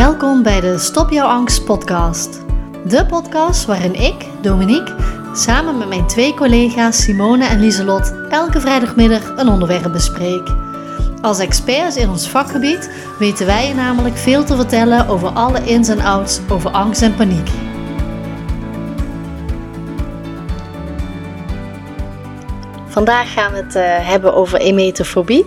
Welkom bij de Stop Jouw Angst podcast. De podcast waarin ik, Dominique, samen met mijn 2 collega's Simone en Lieselot elke vrijdagmiddag een onderwerp bespreek. Als experts in ons vakgebied weten wij je namelijk veel te vertellen over alle ins en outs over angst en paniek. Vandaag gaan we het hebben over emetofobie.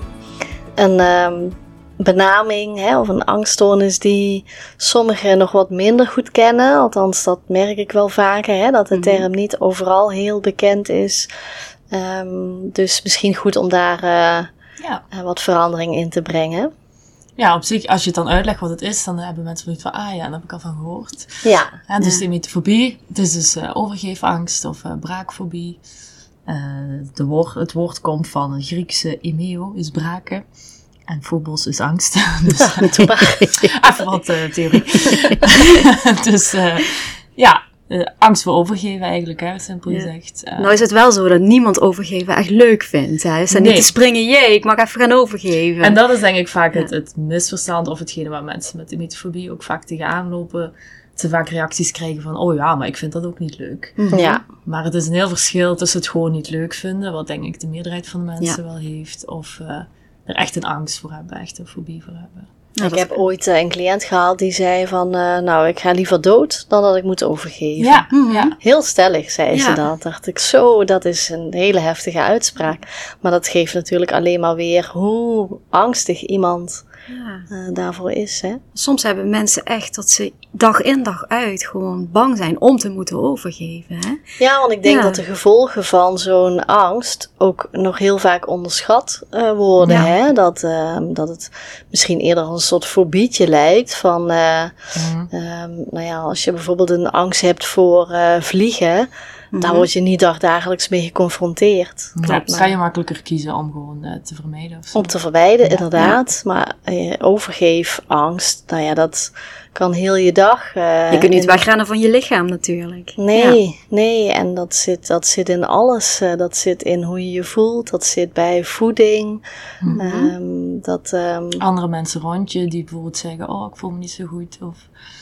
Een benaming of een angststoornis die sommigen nog wat minder goed kennen. Althans, dat merk ik wel vaker, dat de term niet overal heel bekend is. Dus misschien goed om daar wat verandering in te brengen. Ja, op zich, als je het dan uitlegt wat het is, dan hebben mensen zoiets van, daar heb ik al van gehoord. Ja. Dus de emetofobie, het is dus overgeefangst of braakfobie. Het woord komt van het Griekse emeo, is braken. En phobos is angst. Dus, even wat theorie. Dus angst voor overgeven eigenlijk, simpel gezegd. Nou is het wel zo dat niemand overgeven echt leuk vindt. Hè? Is dat niet te springen, ik mag even gaan overgeven. En dat is denk ik vaak het misverstand of hetgene waar mensen met emetofobie ook vaak tegenaan lopen. Ze vaak reacties krijgen van, maar ik vind dat ook niet leuk. Mm-hmm. Ja. Maar het is een heel verschil tussen het gewoon niet leuk vinden, wat denk ik de meerderheid van de mensen wel heeft, of er echt een angst voor hebben, echt een fobie voor hebben. Ja, ik heb ooit een cliënt gehad die zei van, ik ga liever dood dan dat ik moet overgeven. Ja, ja. Heel stellig zei ze dat. Dacht ik, dat is een hele heftige uitspraak. Maar dat geeft natuurlijk alleen maar weer hoe angstig iemand daarvoor is. Hè? Soms hebben mensen echt dat ze dag in dag uit gewoon bang zijn om te moeten overgeven. Hè? Ja, want ik denk dat de gevolgen van zo'n angst ook nog heel vaak onderschat worden. Ja. Hè? Dat het misschien eerder een soort fobietje lijkt. Van, als je bijvoorbeeld een angst hebt voor vliegen, daar word je niet dagelijks mee geconfronteerd. Klopt, kan je makkelijker kiezen om gewoon te vermijden. Of zo. Om te vermijden, inderdaad. Ja. Maar overgeefangst, dat kan heel je dag... je kunt niet wegrennen van je lichaam natuurlijk. Nee. En dat zit in alles. Dat zit in hoe je je voelt. Dat zit bij voeding. Andere mensen rond je die bijvoorbeeld zeggen, ik voel me niet zo goed. Of,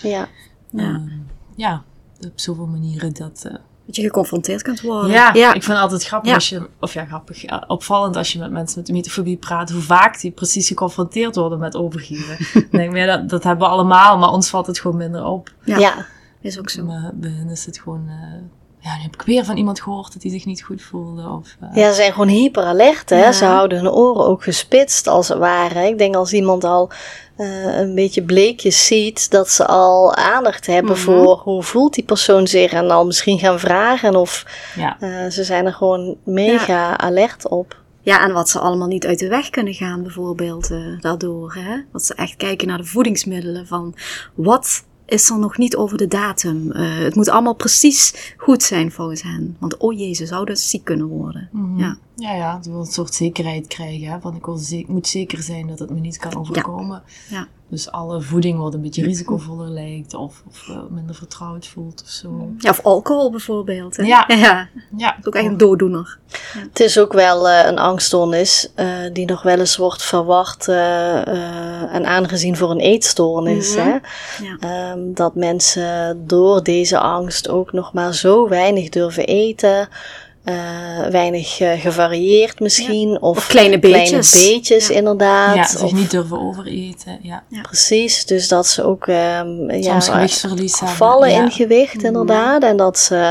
op zoveel manieren dat je geconfronteerd kunt worden. Ja, ik vind het altijd grappig opvallend als je met mensen met emetofobie praat, hoe vaak die precies geconfronteerd worden met overgeven. Ik denk, dat hebben we allemaal, maar ons valt het gewoon minder op. Ja. Is ook zo. Maar bij hen is het gewoon, nu heb ik weer van iemand gehoord dat hij zich niet goed voelde. Ze zijn gewoon hyperalert, hè. Ja. Ze houden hun oren ook gespitst als het ware. Ik denk als iemand al een beetje bleekjes ziet, dat ze al aandacht hebben voor hoe voelt die persoon zich en al misschien gaan vragen of ze zijn er gewoon mega alert op. Ja, en wat ze allemaal niet uit de weg kunnen gaan bijvoorbeeld daardoor. Hè? Dat ze echt kijken naar de voedingsmiddelen van wat is er nog niet over de datum. Het moet allemaal precies goed zijn volgens hen. Want ze zouden ziek kunnen worden. Mm-hmm. Ja, ze wil een soort zekerheid krijgen. Hè? Van ik moet zeker zijn dat het me niet kan overkomen. Ja. Dus alle voeding wat een beetje risicovoller lijkt. Of minder vertrouwd voelt of zo. Ja, of alcohol bijvoorbeeld. Hè? Ja. Dat is ook echt een dooddoener. Ja. Het is ook wel een angststoornis die nog wel eens wordt verward en aangezien voor een eetstoornis. Hè? Ja. Dat mensen door deze angst ook nog maar zo weinig durven eten. Weinig gevarieerd misschien. Ja. Of kleine beetjes inderdaad. Ja, zich niet durven overeten. Ja. Precies, dus dat ze ook soms gewichtsverlies hebben. Vallen in gewicht inderdaad. En dat ze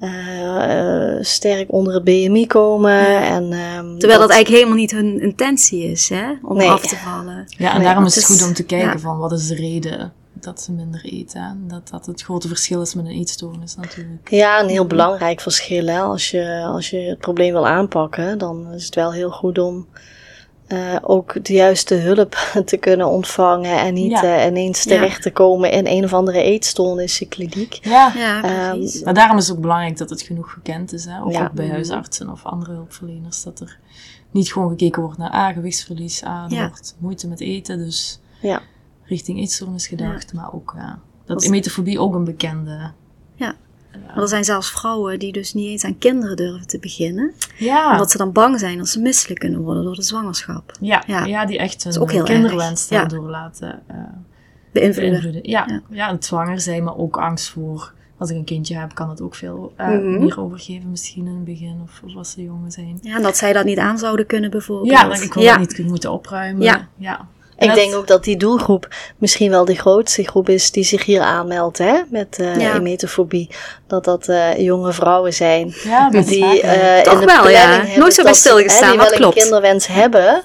sterk onder het BMI komen. Ja. En, terwijl dat eigenlijk helemaal niet hun intentie is, hè? Om af te vallen. Ja, en daarom is het goed om te kijken van wat is de reden dat ze minder eten. En dat het grote verschil is met een eetstoornis natuurlijk. Ja, een heel belangrijk verschil. Hè? Als je het probleem wil aanpakken, dan is het wel heel goed om ook de juiste hulp te kunnen ontvangen. En niet ineens terecht te komen in een of andere eetstoornissenkliniek. Ja, precies. Maar daarom is het ook belangrijk dat het genoeg gekend is. Hè? Ook bij huisartsen of andere hulpverleners. Dat er niet gewoon gekeken wordt naar gewichtsverlies. Er wordt moeite met eten. Dus richting eetstoornis gedacht. Maar ook dat emetofobie ook een bekende... Ja. Maar er zijn zelfs vrouwen die dus niet eens aan kinderen durven te beginnen. Ja. Omdat ze dan bang zijn dat ze misselijk kunnen worden door de zwangerschap. Ja, die echt hun kinderwens daardoor laten beïnvloeden. Ja, het zwanger zijn, maar ook angst voor... Als ik een kindje heb, kan het ook veel meer overgeven misschien in het begin. Of als ze jongen zijn. Ja, en dat zij dat niet aan zouden kunnen bijvoorbeeld. Ja, dat ik gewoon niet moeten opruimen. Ja. Ik denk ook dat die doelgroep misschien wel de grootste groep is die zich hier aanmeldt, hè, met emetofobie. Dat jonge vrouwen zijn. Ja, dat die toch in de wel, hebben nooit zo bij stilgestaan, die dat wel klopt. een kinderwens hebben,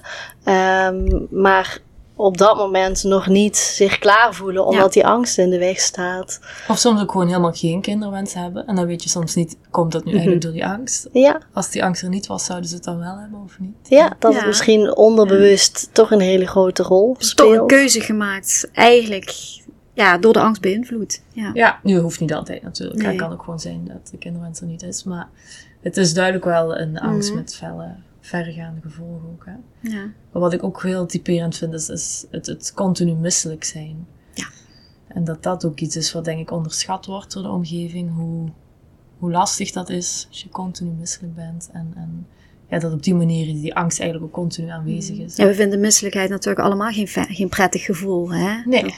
maar op dat moment nog niet zich klaar voelen, omdat die angst in de weg staat. Of soms ook gewoon helemaal geen kinderwens hebben. En dan weet je soms niet, komt dat nu eigenlijk door die angst? Ja. Als die angst er niet was, zouden ze het dan wel hebben of niet? Ja, dat het misschien onderbewust toch een hele grote rol speelt. Toch een keuze gemaakt, eigenlijk, door de angst beïnvloed. Ja, nu hoeft niet altijd natuurlijk. Nee. Het kan ook gewoon zijn dat de kinderwens er niet is. Maar het is duidelijk wel een angst met verregaande gevolgen ook. Hè? Ja. Maar wat ik ook heel typerend vind, is het continu misselijk zijn. Ja. En dat ook iets is wat denk ik onderschat wordt door de omgeving. Hoe lastig dat is als je continu misselijk bent. En dat op die manier die angst eigenlijk ook continu aanwezig is. Ja, we vinden misselijkheid natuurlijk allemaal geen prettig gevoel. Hè? Nee.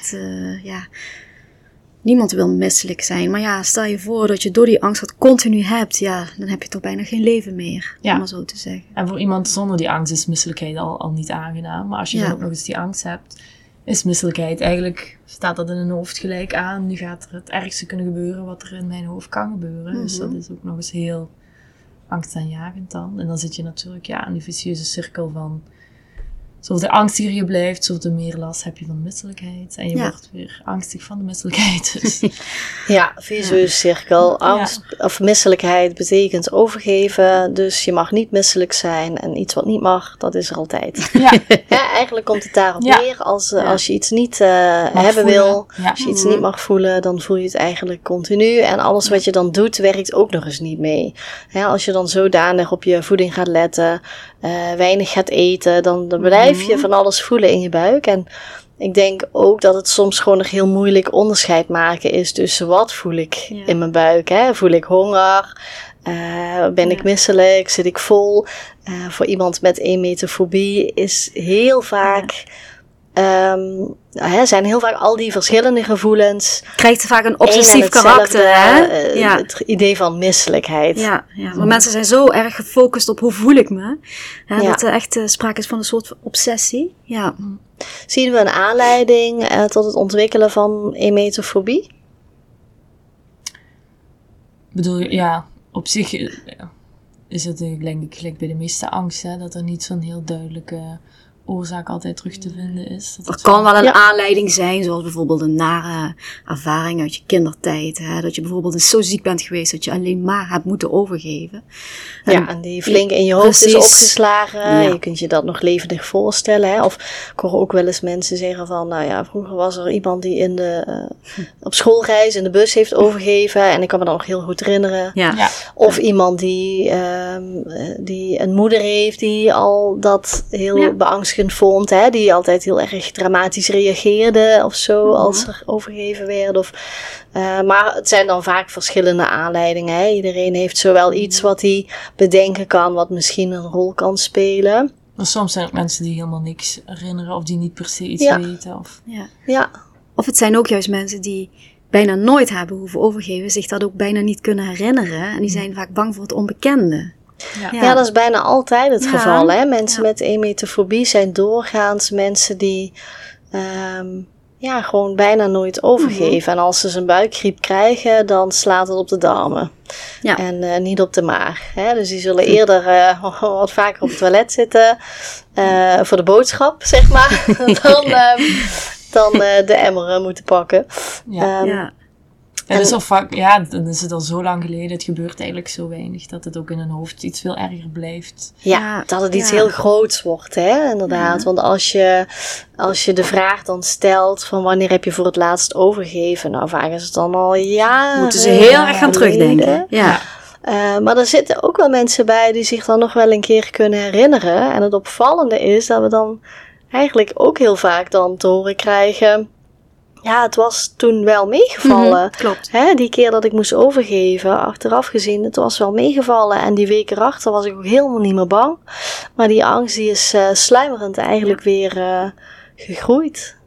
Niemand wil misselijk zijn. Maar stel je voor dat je door die angst dat continu hebt. Ja, dan heb je toch bijna geen leven meer. Om maar zo te zeggen. En voor iemand zonder die angst is misselijkheid al niet aangenaam. Maar als je dan ook nog eens die angst hebt, is misselijkheid eigenlijk, staat dat in een hoofd gelijk aan. Nu gaat er het ergste kunnen gebeuren wat er in mijn hoofd kan gebeuren. Dus dat is ook nog eens heel angstaanjagend dan. En dan zit je natuurlijk in die vicieuze cirkel van... Zoveel angstiger je blijft, zoveel meer last heb je van misselijkheid. En je wordt weer angstig van de misselijkheid. Dus. Ja, vicieuze cirkel. Angst of misselijkheid betekent overgeven. Dus je mag niet misselijk zijn. En iets wat niet mag, dat is er altijd. Ja. Eigenlijk komt het daarop neer. Als je iets niet hebben wil, als je iets niet mag voelen, dan voel je het eigenlijk continu. En alles wat je dan doet, werkt ook nog eens niet mee. Als je dan zodanig op je voeding gaat letten, weinig gaat eten, dan blijf je van alles voelen in je buik. En ik denk ook dat het soms gewoon nog heel moeilijk onderscheid maken is tussen wat voel ik in mijn buik. Hè? Voel ik honger? Ben ik misselijk? Zit ik vol? Voor iemand met emetofobie is heel vaak... zijn heel vaak al die verschillende gevoelens. Krijgt vaak een obsessief karakter, hè? Het idee van misselijkheid. Ja. Maar mensen zijn zo erg gefocust op hoe voel ik me. Dat er echt sprake is van een soort obsessie. Ja. Zien we een aanleiding tot het ontwikkelen van emetofobie? Bedoel je, op zich is het denk ik gelijk bij de meeste angst, hè, dat er niet zo'n heel duidelijke oorzaak altijd terug te vinden is. Dat kan wel een aanleiding zijn, zoals bijvoorbeeld een nare ervaring uit je kindertijd. Hè? Dat je bijvoorbeeld zo ziek bent geweest dat je alleen maar hebt moeten overgeven. En die flink in je hoofd is opgeslagen. Ja. Je kunt je dat nog levendig voorstellen. Hè? Of ik hoor ook wel eens mensen zeggen van, vroeger was er iemand die op schoolreis in de bus heeft overgegeven. En ik kan me dat nog heel goed herinneren. Ja. Of iemand die een moeder heeft die al dat heel beangstigend vond, hè, die altijd heel erg dramatisch reageerde of zo als er overgeven werd. Maar het zijn dan vaak verschillende aanleidingen. Hè. Iedereen heeft zowel iets wat hij bedenken kan, wat misschien een rol kan spelen. Maar soms zijn er mensen die helemaal niks herinneren of die niet per se iets weten. Of het zijn ook juist mensen die bijna nooit hebben hoeven overgeven, zich dat ook bijna niet kunnen herinneren. En die zijn vaak bang voor het onbekende. Ja, dat is bijna altijd het geval. Hè? Mensen met emetofobie zijn doorgaans mensen die gewoon bijna nooit overgeven. En als ze zijn buikgriep krijgen, dan slaat het op de darmen. Ja. En niet op de maag. Hè? Dus die zullen eerder wat vaker op het toilet zitten voor de boodschap, zeg maar, dan de emmer moeten pakken. En dus dan is het al zo lang geleden, het gebeurt eigenlijk zo weinig, dat het ook in hun hoofd iets veel erger blijft. Ja, dat het iets heel groots wordt, hè, inderdaad. Want als je de vraag dan stelt van wanneer heb je voor het laatst overgegeven, nou vaak is het dan al moeten ze heel erg gaan terugdenken. Ja. Maar er zitten ook wel mensen bij die zich dan nog wel een keer kunnen herinneren. En het opvallende is dat we dan eigenlijk ook heel vaak dan te horen krijgen, ja, het was toen wel meegevallen. Klopt. Hè, die keer dat ik moest overgeven, achteraf gezien, het was wel meegevallen. En die week erachter was ik ook helemaal niet meer bang. Maar die angst die is sluimerend eigenlijk weer gegroeid.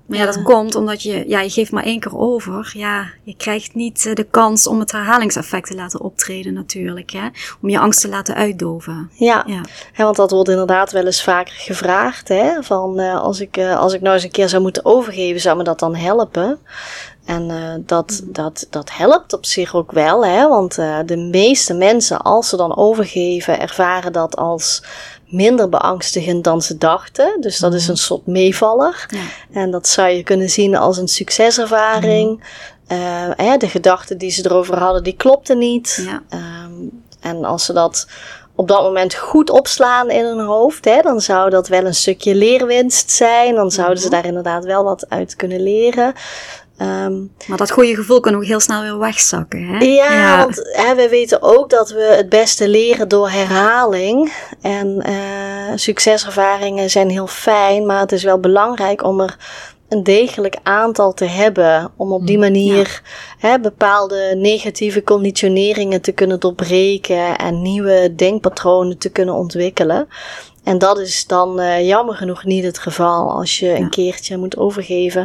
Maar ja, dat komt omdat je geeft maar 1 keer over. Ja, je krijgt niet de kans om het herhalingseffect te laten optreden natuurlijk. Hè? Om je angst te laten uitdoven. Ja, want dat wordt inderdaad wel eens vaker gevraagd. Hè? Van als ik nou eens een keer zou moeten overgeven, zou me dat dan helpen? En dat helpt op zich ook wel. Hè? Want de meeste mensen, als ze dan overgeven, ervaren dat als minder beangstigend dan ze dachten. Dus dat is een soort meevaller. Ja. En dat zou je kunnen zien als een succeservaring. De gedachten die ze erover hadden, die klopten niet. Ja. En als ze dat op dat moment goed opslaan in hun hoofd, dan zou dat wel een stukje leerwinst zijn. Dan zouden ze daar inderdaad wel wat uit kunnen leren. Maar dat goede gevoel kan ook heel snel weer wegzakken. Hè? Ja, want we weten ook dat we het beste leren door herhaling. En succeservaringen zijn heel fijn, maar het is wel belangrijk om er een degelijk aantal te hebben. Om op die manier bepaalde negatieve conditioneringen te kunnen doorbreken en nieuwe denkpatronen te kunnen ontwikkelen. En dat is dan jammer genoeg niet het geval als je een keertje moet overgeven.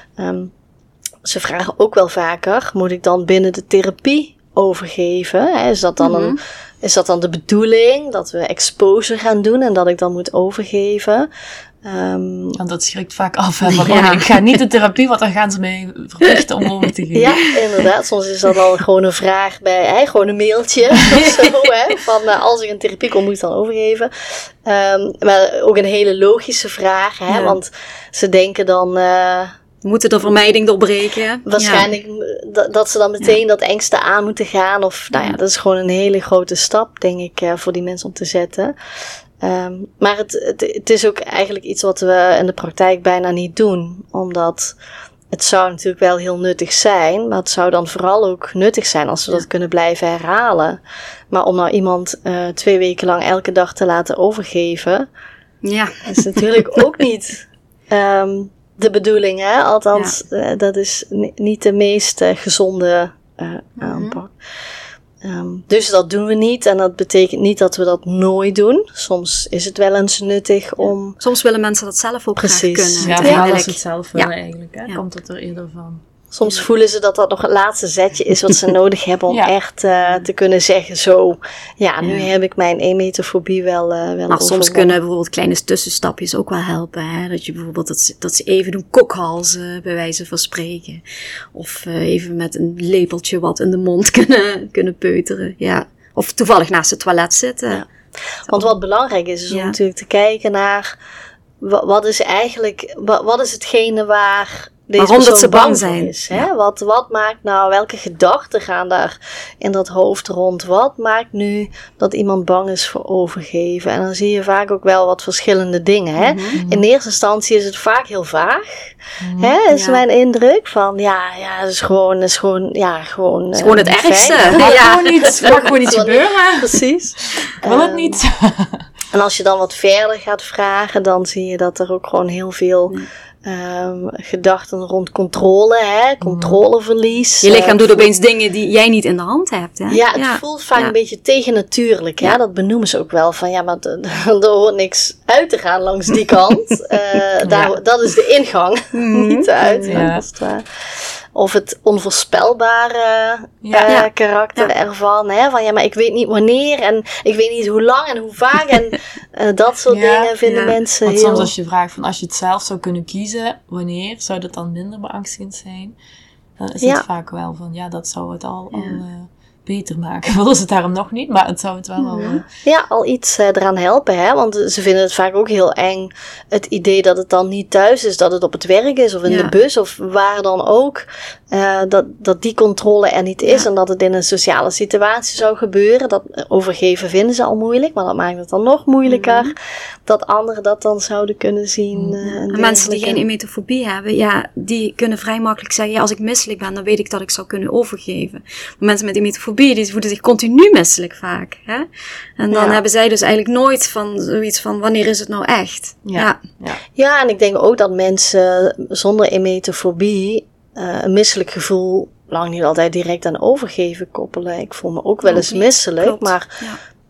Ze vragen ook wel vaker, moet ik dan binnen de therapie overgeven? Is dat dan de bedoeling, dat we exposure gaan doen en dat ik dan moet overgeven? Want dat schrikt vaak af. Ik ga niet de therapie, want dan gaan ze mij verplichten om over te geven. Ja, inderdaad. Soms is dat al gewoon een vraag bij, gewoon een mailtje of zo. Van als ik een therapie kom, moet ik dan overgeven. Maar ook een hele logische vraag. Want ze denken dan... moeten de vermijding doorbreken. Waarschijnlijk dat ze dan meteen dat engste aan moeten gaan. Of dat is gewoon een hele grote stap, denk ik, voor die mensen om te zetten. Maar het is ook eigenlijk iets wat we in de praktijk bijna niet doen. Omdat het zou natuurlijk wel heel nuttig zijn. Maar het zou dan vooral ook nuttig zijn als we dat kunnen blijven herhalen. Maar om nou iemand 2 weken lang elke dag te laten overgeven. Ja. Is natuurlijk ook niet... de bedoeling, hè? Althans, dat is niet de meest gezonde aanpak. Dus dat doen we niet en dat betekent niet dat we dat nooit doen. Soms is het wel eens nuttig om... Soms willen mensen dat zelf ook graag kunnen. Ja, vooral als ze het zelf willen eigenlijk. Hè? Komt het er eerder van. Soms voelen ze dat nog het laatste zetje is wat ze nodig hebben om echt te kunnen zeggen zo. Nu heb ik mijn emetofobie wel maar soms kunnen bijvoorbeeld kleine tussenstapjes ook wel helpen. Hè? Dat je bijvoorbeeld dat ze even doen kokhalzen bij wijze van spreken. Of even met een lepeltje wat in de mond kunnen peuteren. Ja. Of toevallig naast het toilet zitten. Ja. Want wat belangrijk is om natuurlijk te kijken naar wat is eigenlijk, wat is hetgene waar waarom dat ze bang zijn. Is, hè? Ja. Wat maakt nou, welke gedachten gaan daar in dat hoofd rond? Wat maakt nu dat iemand bang is voor overgeven? En dan zie je vaak ook wel wat verschillende dingen. Hè? Mm-hmm. In eerste instantie is het vaak heel vaag. Mm-hmm. Hè? Is mijn indruk van het is gewoon het ergste. Het mag gewoon niet gebeuren. Precies. Ik wil het niet. En als je dan wat verder gaat vragen, dan zie je dat er ook gewoon heel veel gedachten rond controle, controleverlies. Je lichaam doet opeens dingen die jij niet in de hand hebt. Hè? Ja, het voelt vaak een beetje tegennatuurlijk. Ja. Dat benoemen ze ook wel. Van maar er hoort niks uit te gaan langs die kant. Dat is de ingang, niet de uitgang. Ja. Of het onvoorspelbare karakter ervan. Hè? Van maar ik weet niet wanneer en ik weet niet hoe lang en hoe vaak. En dat soort dingen vinden mensen Want soms als je vraagt van als je het zelf zou kunnen kiezen, wanneer zou dat dan minder beangstigend zijn? Dan is het vaak wel van dat zou het al beter maken. Willen ze het daarom nog niet, maar het zou het wel al... al iets eraan helpen, hè. Want ze vinden het vaak ook heel eng, het idee dat het dan niet thuis is, dat het op het werk is of in de bus of waar dan ook. Dat die controle er niet is en dat het in een sociale situatie zou gebeuren. Dat overgeven vinden ze al moeilijk, maar dat maakt het dan nog moeilijker. Dat anderen dat dan zouden kunnen zien. Mensen die geen emetofobie hebben, die kunnen vrij makkelijk zeggen, als ik misselijk ben, dan weet ik dat ik zou kunnen overgeven. Maar mensen met emetofobie, die voelen zich continu misselijk vaak. Hè? En dan hebben zij dus eigenlijk nooit van zoiets van, wanneer is het nou echt? Ja, en ik denk ook dat mensen zonder emetofobie een misselijk gevoel lang niet altijd direct aan overgeven koppelen. Ik voel me ook wel eens misselijk, maar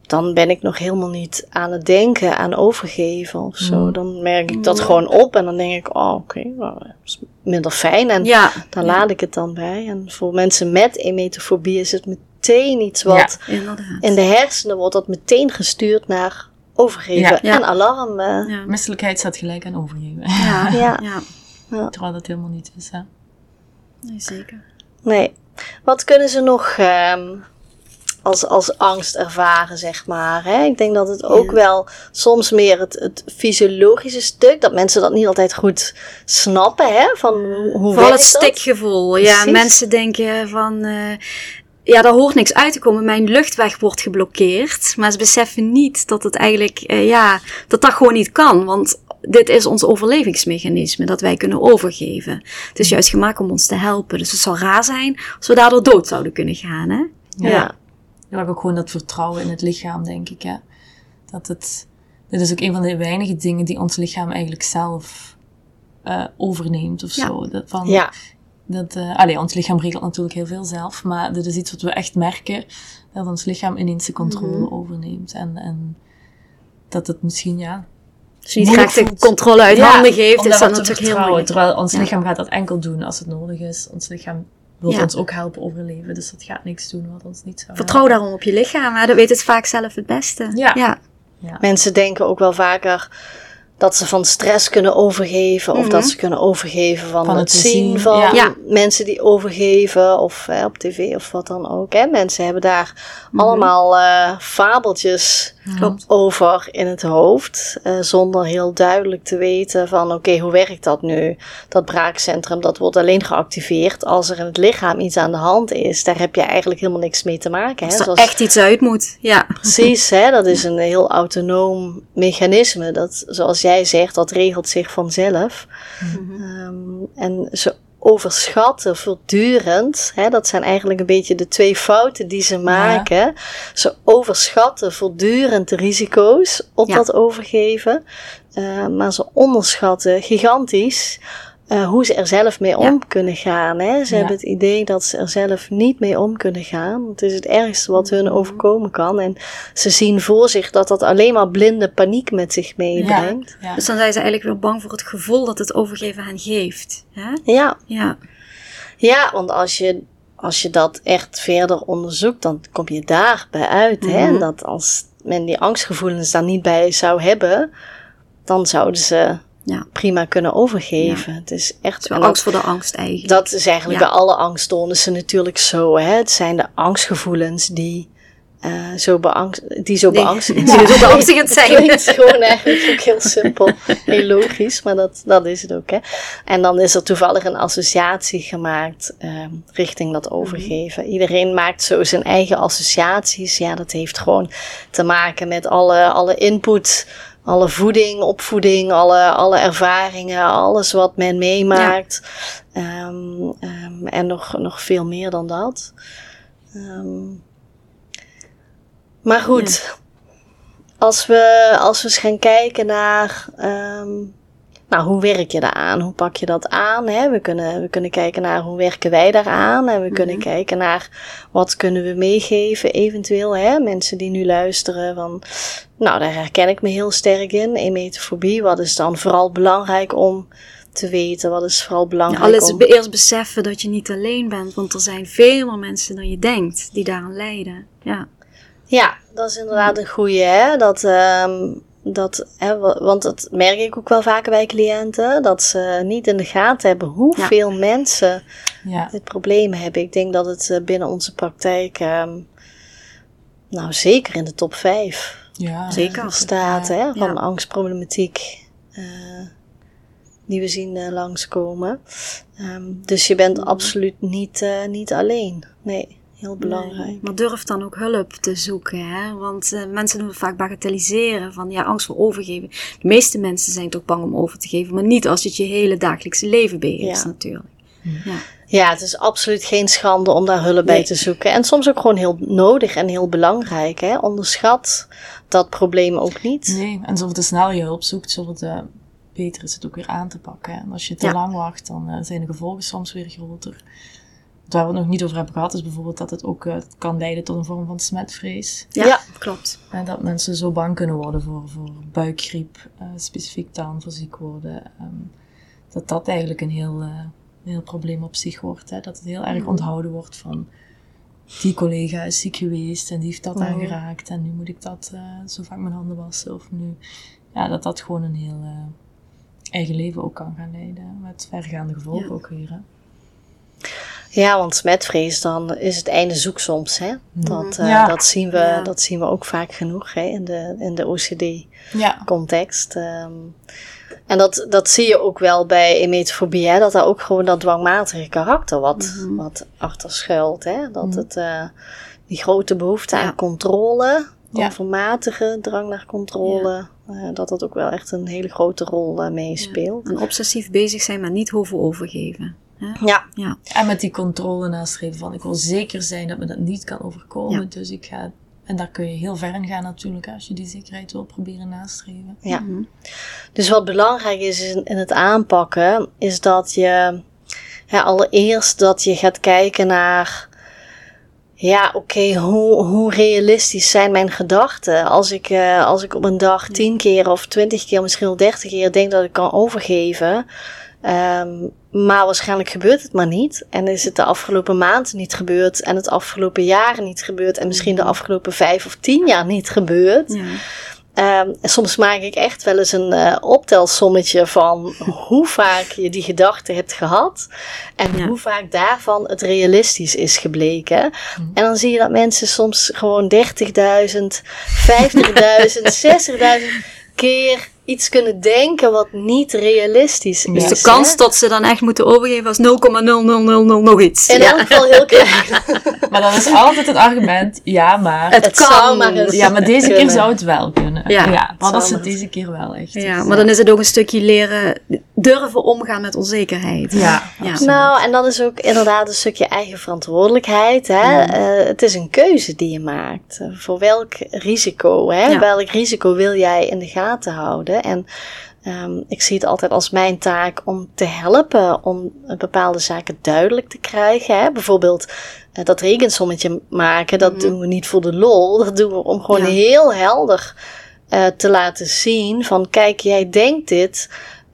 dan ben ik nog helemaal niet aan het denken aan overgeven of zo. Dan merk ik dat gewoon op en dan denk ik, oké, nou, dat is minder fijn. En daar laat ik het dan bij. En voor mensen met emetofobie is het meteen iets wat in de hersenen wordt dat meteen gestuurd naar overgeven en alarm. Misselijkheid staat gelijk aan overgeven. Ja. Terwijl dat helemaal niet is, hè? Nee, zeker. Nee. Wat kunnen ze nog als angst ervaren, zeg maar? Hè? Ik denk dat het ook wel soms meer het fysiologische stuk, dat mensen dat niet altijd goed snappen, hè? Van hoe vooral het stikgevoel. Ja, mensen denken van... daar hoort niks uit te komen. Mijn luchtweg wordt geblokkeerd. Maar ze beseffen niet dat het eigenlijk... dat gewoon niet kan. Want dit is ons overlevingsmechanisme. Dat wij kunnen overgeven. Het is juist gemaakt om ons te helpen. Dus het zou raar zijn als we daardoor dood zouden kunnen gaan. Hè? Ja. Je hebt ook gewoon dat vertrouwen in het lichaam, denk ik. Hè? Dit is ook een van de weinige dingen die ons lichaam eigenlijk zelf overneemt of zo. Ons lichaam regelt natuurlijk heel veel zelf, maar dit is iets wat we echt merken, dat ons lichaam ineens de controle overneemt. En dat het misschien, dus niet graag de controle uit handen geeft, is dat natuurlijk heel moeilijk. Terwijl ons lichaam gaat dat enkel doen als het nodig is. Ons lichaam wil ons ook helpen overleven, dus dat gaat niks doen wat ons niet zou Vertrouw daarom op je lichaam, hè? Dat weet het vaak zelf het beste. Ja. Mensen denken ook wel vaker dat ze van stress kunnen overgeven. Of dat ze kunnen overgeven van het zien van mensen die overgeven. Of op tv of wat dan ook. Hè. Mensen hebben daar allemaal fabeltjes over in het hoofd. Zonder heel duidelijk te weten van oké, hoe werkt dat nu? Dat braakcentrum, dat wordt alleen geactiveerd als er in het lichaam iets aan de hand is. Daar heb je eigenlijk helemaal niks mee te maken. Hè. Als er echt iets uit moet. Ja. Precies, hè, dat is een heel autonoom mechanisme. Dat, zoals jij zegt, dat regelt zich vanzelf. En ze overschatten voortdurend, hè, dat zijn eigenlijk een beetje de twee fouten die ze maken. Ja. Ze overschatten voortdurend de risico's op dat overgeven. Maar ze onderschatten gigantisch hoe ze er zelf mee om kunnen gaan. Hè. Ze hebben het idee dat ze er zelf niet mee om kunnen gaan. Het is het ergste wat hun overkomen kan. En ze zien voor zich dat dat alleen maar blinde paniek met zich meebrengt. Ja. Dus dan zijn ze eigenlijk weer bang voor het gevoel dat het overgeven hen geeft. Hè? Ja, want als je dat echt verder onderzoekt, dan kom je daarbij uit. Hè? Dat als men die angstgevoelens daar niet bij zou hebben, dan zouden ze prima kunnen overgeven. Het is echt angst voor de angst eigenlijk. Dat is eigenlijk bij alle angststoornissen natuurlijk zo. Hè? Het zijn de angstgevoelens die zo beangstigend zijn. Het klinkt gewoon eigenlijk ook heel simpel. Heel logisch, maar dat is het ook. Hè? En dan is er toevallig een associatie gemaakt richting dat overgeven. Iedereen maakt zo zijn eigen associaties. Ja, dat heeft gewoon te maken met alle input, alle voeding, opvoeding, alle ervaringen, alles wat men meemaakt. En nog veel meer dan dat. Maar goed, als we eens gaan kijken naar hoe werk je daaraan? Hoe pak je dat aan? Hè? We kunnen kijken naar hoe werken wij daaraan? En we kunnen kijken naar wat kunnen we meegeven eventueel. Hè? Mensen die nu luisteren van, daar herken ik me heel sterk in. Emetofobie, wat is dan vooral belangrijk om te weten? Wat is vooral belangrijk eerst beseffen dat je niet alleen bent. Want er zijn veel meer mensen dan je denkt die daaraan lijden. Ja, dat is inderdaad een goeie, hè. Want dat merk ik ook wel vaker bij cliënten, dat ze niet in de gaten hebben hoeveel mensen dit probleem hebben. Ik denk dat het binnen onze praktijk zeker in de top 5 zeker staat, hè, van angstproblematiek die we zien langskomen. Dus je bent absoluut niet alleen. Nee. Heel belangrijk. Nee, maar durf dan ook hulp te zoeken. Hè? Want mensen doen het vaak bagatelliseren. Van angst voor overgeven. De meeste mensen zijn toch bang om over te geven. Maar niet als je het je hele dagelijkse leven beheerst natuurlijk. Ja, het is absoluut geen schande om daar hulp bij te zoeken. En soms ook gewoon heel nodig en heel belangrijk. Hè? Onderschat dat probleem ook niet. Nee, en zoveel te sneller je hulp zoekt, zoveel te beter is het ook weer aan te pakken. En als je te lang wacht, dan zijn de gevolgen soms weer groter. waar we het nog niet over hebben gehad, is bijvoorbeeld dat het ook kan leiden tot een vorm van smetvrees. Ja, klopt. En dat mensen zo bang kunnen worden voor buikgriep, specifiek dan voor ziek worden. Dat eigenlijk een heel probleem op zich wordt. Hè? Dat het heel erg onthouden wordt van die collega is ziek geweest en die heeft dat aangeraakt en nu moet ik dat zo vaak mijn handen wassen. Of nu, dat gewoon een heel eigen leven ook kan gaan leiden. Met vergaande gevolgen ook weer. Hè? Ja, want smetvrees, dan is het einde zoek soms. Hè? Dat zien we ook vaak genoeg, hè? In de OCD-context. En dat zie je ook wel bij emetofobie, hè? Dat daar ook gewoon dat dwangmatige karakter wat achter schuilt. Hè? Dat het die grote behoefte aan controle, overmatige drang naar controle, dat ook wel echt een hele grote rol meespeelt. En obsessief bezig zijn, maar niet hoeven overgeven. Ja. En met die controle nastreven van ik wil zeker zijn dat me dat niet kan overkomen. Dus ik ga, en daar kun je heel ver in gaan natuurlijk, als je die zekerheid wil proberen nastreven. Ja. Dus wat belangrijk is in het aanpakken, is dat je allereerst dat je gaat kijken naar hoe realistisch zijn mijn gedachten? Als ik op een dag 10 keer of 20 keer, misschien wel 30 keer denk dat ik kan overgeven. Maar waarschijnlijk gebeurt het maar niet. En is het de afgelopen maand niet gebeurd. En het afgelopen jaren niet gebeurd. En misschien de afgelopen 5 of 10 jaar niet gebeurd. Soms maak ik echt wel eens een optelsommetje van hoe vaak je die gedachte hebt gehad. En hoe vaak daarvan het realistisch is gebleken. En dan zie je dat mensen soms gewoon 30.000, 50.000, 60.000 keer iets kunnen denken wat niet realistisch is. Dus de kans dat ze dan echt moeten overgeven was 0,0000 nog iets. In elk geval heel klein. Maar dan is altijd het argument, maar het kan. Zou maar eens maar deze keer zou het wel kunnen. Maar dat is het deze keer wel echt. Maar dan is het ook een stukje leren durven omgaan met onzekerheid. Ja. Nou, en dat is ook inderdaad een stukje eigen verantwoordelijkheid. Hè? Het is een keuze die je maakt. Voor welk risico, hè? Welk risico wil jij in de gaten houden? En ik zie het altijd als mijn taak om te helpen om bepaalde zaken duidelijk te krijgen. Hè? Bijvoorbeeld dat rekensommetje maken, dat doen we niet voor de lol. Dat doen we om gewoon heel helder te laten zien van kijk, jij denkt dit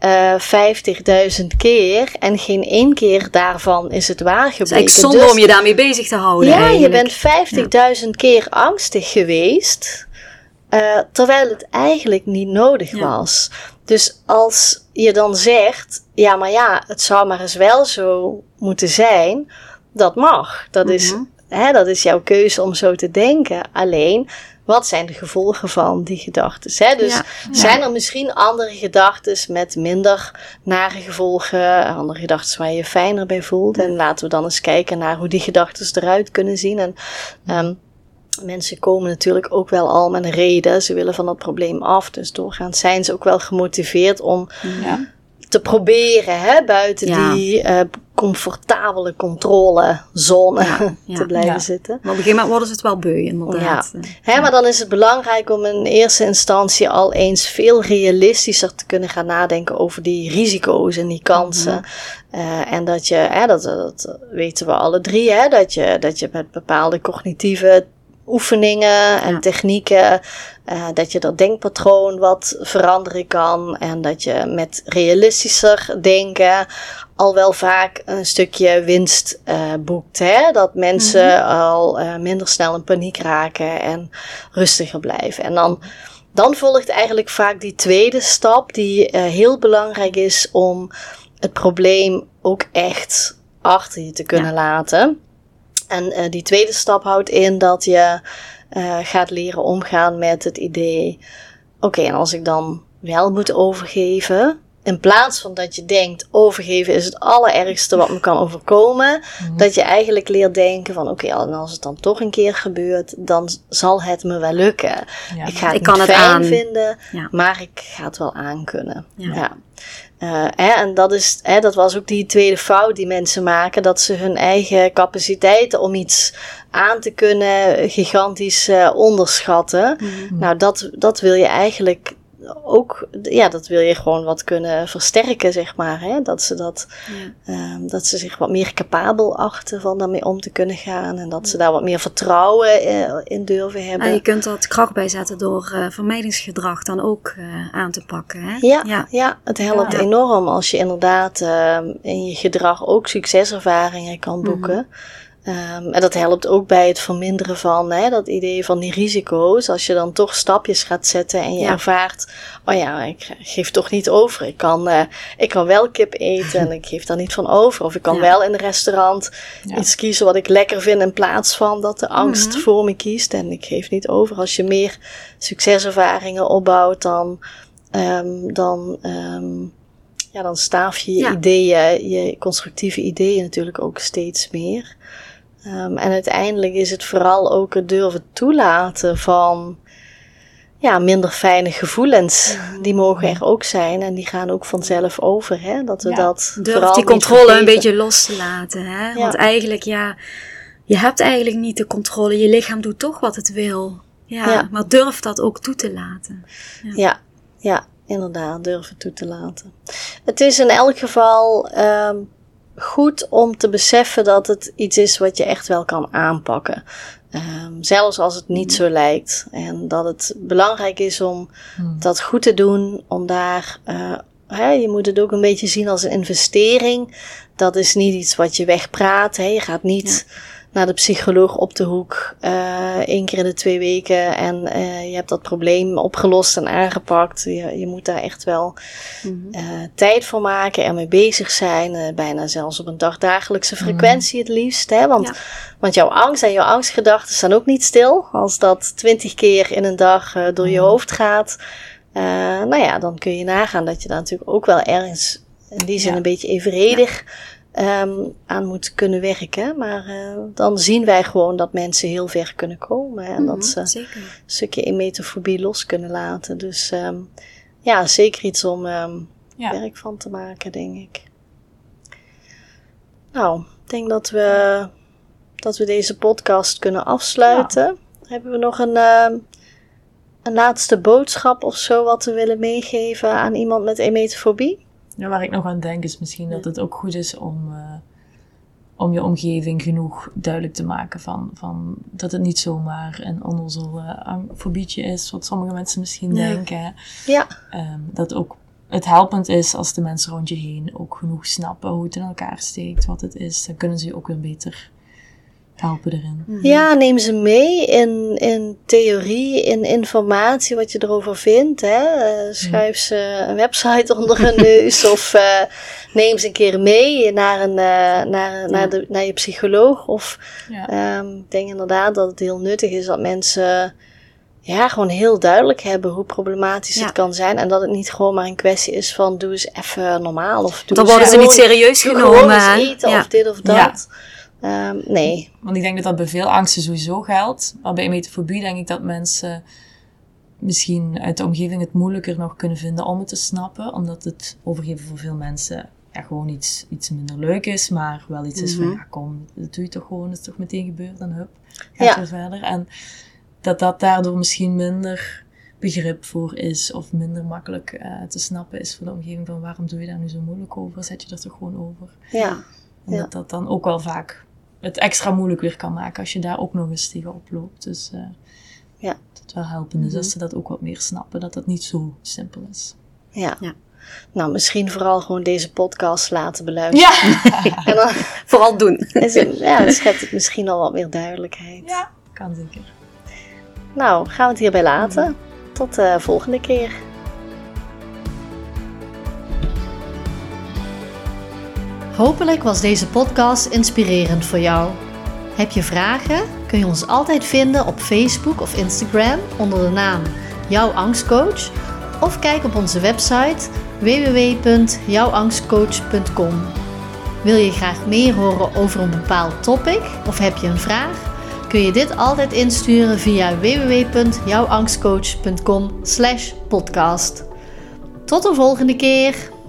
50.000 keer en geen 1 keer daarvan is het waar gebleken. Het is echt zonde om je daarmee bezig te houden. Ja, eigenlijk. Je bent 50.000 keer angstig geweest, terwijl het eigenlijk niet nodig was. Dus als je dan zegt, het zou maar eens wel zo moeten zijn, dat mag. Dat is jouw keuze om zo te denken. Alleen, wat zijn de gevolgen van die gedachten? Hè? Dus zijn er misschien andere gedachten met minder nare gevolgen, andere gedachten waar je je fijner bij voelt? En laten we dan eens kijken naar hoe die gedachten eruit kunnen zien. En mensen komen natuurlijk ook wel al met een reden. Ze willen van dat probleem af. Dus doorgaans zijn ze ook wel gemotiveerd om te proberen buiten die comfortabele controlezone te blijven zitten. Maar op een gegeven moment worden ze het wel beu, inderdaad. Maar dan is het belangrijk om in eerste instantie al eens veel realistischer te kunnen gaan nadenken over die risico's en die kansen. En dat je, dat weten we alle drie, dat je met bepaalde cognitieve oefeningen en technieken, dat je dat denkpatroon wat veranderen kan en dat je met realistischer denken al wel vaak een stukje winst boekt. Hè? Dat mensen al minder snel in paniek raken en rustiger blijven. En dan volgt eigenlijk vaak die tweede stap die heel belangrijk is om het probleem ook echt achter je te kunnen laten. En die tweede stap houdt in dat je gaat leren omgaan met het idee, oké, en als ik dan wel moet overgeven, in plaats van dat je denkt, overgeven is het allerergste wat me kan overkomen, dat je eigenlijk leert denken van, oké, en als het dan toch een keer gebeurt, dan zal het me wel lukken. Ja. Ik ga het niet fijn vinden, maar ik ga het wel aankunnen. En dat was ook die tweede fout die mensen maken, dat ze hun eigen capaciteiten om iets aan te kunnen gigantisch onderschatten. Nou, dat wil je eigenlijk ook, dat wil je gewoon wat kunnen versterken, zeg maar. Hè? Dat ze zich wat meer capabel achten van daarmee om te kunnen gaan. En dat ze daar wat meer vertrouwen in durven hebben. En je kunt dat kracht bijzetten door vermijdingsgedrag dan ook aan te pakken. Hè? Ja, het helpt enorm als je inderdaad in je gedrag ook succeservaringen kan boeken. En dat helpt ook bij het verminderen van dat idee van die risico's. Als je dan toch stapjes gaat zetten en je ervaart, ik geef toch niet over. Ik kan wel kip eten en ik geef daar niet van over. Of ik kan wel in een restaurant iets kiezen wat ik lekker vind in plaats van dat de angst voor me kiest. En ik geef niet over. Als je meer succeservaringen opbouwt, dan staaf je je ideeën, je constructieve ideeën natuurlijk ook steeds meer. En uiteindelijk is het vooral ook het durven toelaten van minder fijne gevoelens. Die mogen er ook zijn en die gaan ook vanzelf over. Hè? Dat we dat durf die controle een beetje los te laten. Hè? Want eigenlijk, je hebt eigenlijk niet de controle. Je lichaam doet toch wat het wil. Maar durf dat ook toe te laten. Ja, inderdaad, durven toe te laten. Het is in elk geval goed om te beseffen dat het iets is wat je echt wel kan aanpakken. Zelfs als het niet zo lijkt. En dat het belangrijk is om dat goed te doen. Om daar, je moet het ook een beetje zien als een investering. Dat is niet iets wat je wegpraat. Hè. Je gaat niet naar de psycholoog op de hoek 1 keer in de 2 weken en je hebt dat probleem opgelost en aangepakt. Je moet daar echt wel tijd voor maken, ermee bezig zijn, bijna zelfs op een dagdagelijkse frequentie het liefst. Hè? Want jouw angst en jouw angstgedachten staan ook niet stil. Als dat 20 keer in een dag door je hoofd gaat, dan kun je nagaan dat je daar natuurlijk ook wel ergens in die zin een beetje evenredig aan moet kunnen werken. Maar dan zien wij gewoon dat mensen heel ver kunnen komen. En dat ze een stukje emetofobie los kunnen laten. Dus zeker iets om werk van te maken, denk ik. Nou, ik denk dat we deze podcast kunnen afsluiten. Hebben we nog een laatste boodschap of zo wat we willen meegeven aan iemand met emetofobie? Ja, waar ik nog aan denk is misschien dat het ook goed is om je omgeving genoeg duidelijk te maken van dat het niet zomaar een onnozel fobietje is, wat sommige mensen misschien denken. Ja. Dat ook het helpend is als de mensen rond je heen ook genoeg snappen hoe het in elkaar steekt, wat het is. Dan kunnen ze je ook weer beter helpen erin. Ja, neem ze mee in theorie, in informatie, wat je erover vindt. Hè? Schuif ze een website onder hun neus of neem ze een keer mee naar je psycholoog. Of ik denk inderdaad dat het heel nuttig is dat mensen gewoon heel duidelijk hebben hoe problematisch het kan zijn. En dat het niet gewoon maar een kwestie is van doe eens even normaal. Of doe dan worden ze niet serieus genomen. Gewoon eens eten of dit of dat. Ja. Nee. Want ik denk dat dat bij veel angsten sowieso geldt. Maar bij emetofobie denk ik dat mensen misschien uit de omgeving het moeilijker nog kunnen vinden om het te snappen. Omdat het overgeven voor veel mensen gewoon iets minder leuk is. Maar wel iets is van, kom, dat doe je toch gewoon. Dat is toch meteen gebeurd en hup, gaat weer verder. En dat daardoor misschien minder begrip voor is. Of minder makkelijk te snappen is voor de omgeving. Van waarom doe je daar nu zo moeilijk over? Zet je er toch gewoon over? Ja. En dat dan ook wel vaak het extra moeilijk weer kan maken als je daar ook nog eens tegen oploopt. Dus dat het wel helpend is als ze dat ook wat meer snappen, dat dat niet zo simpel is. Ja. Nou, misschien vooral gewoon deze podcast laten beluisteren. Ja, en dan vooral doen. Dan schept het misschien al wat meer duidelijkheid. Ja, kan zeker. Nou, gaan we het hierbij laten. Tot de volgende keer. Hopelijk was deze podcast inspirerend voor jou. Heb je vragen? Kun je ons altijd vinden op Facebook of Instagram onder de naam Jouw Angstcoach. Of kijk op onze website www.jouwangstcoach.com. Wil je graag meer horen over een bepaald topic of heb je een vraag? Kun je dit altijd insturen via www.jouwangstcoach.com/podcast. Tot de volgende keer!